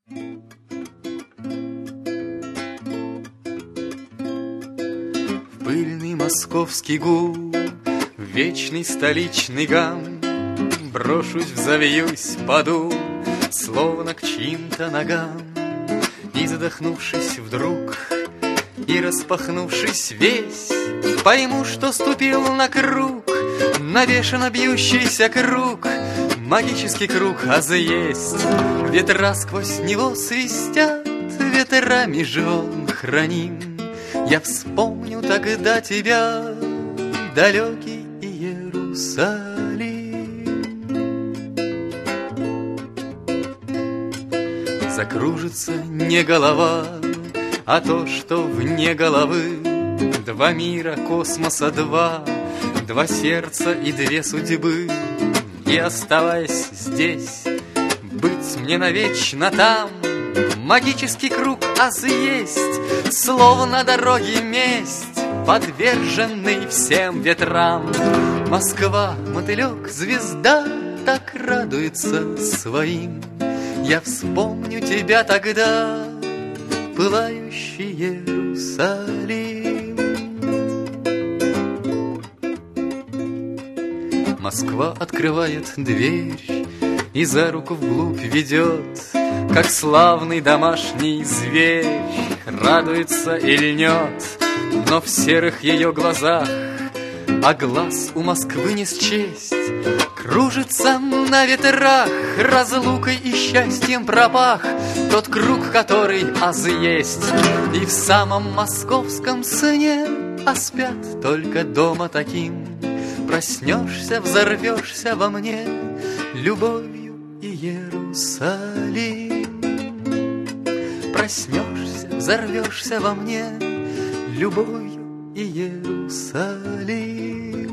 В пыльный московский гул, в вечный столичный гам брошусь, взовьюсь, паду, словно к чьим-то ногам. И задохнувшись вдруг, и распахнувшись весь, пойму, что ступил на круг, навешано бьющийся круг, магический круг, есть. Ветра сквозь него свистят, ветрами жен храним. Я вспомню тогда тебя, далекий Иерусалим. Закружится не голова, а то, что вне головы. Два мира, космоса два, два сердца и две судьбы. И оставаясь здесь, быть мне навечно там. Магический круг есть, словно дороги месть, подверженный всем ветрам. Москва, мотылек, звезда так радуется своим. Я вспомню тебя тогда, пылающий Иерусалим. Москва открывает дверь и за руку вглубь ведет, как славный домашний зверь, радуется и льнет. Но в серых ее глазах, а глаз у Москвы не счесть, кружится на ветрах, разлукой и счастьем пропах тот круг, который есть. И в самом московском сне, а спят только дома таким, проснешься, взорвешься во мне любовью Иерусалим. Проснешься, взорвешься во мне любовью Иерусалим.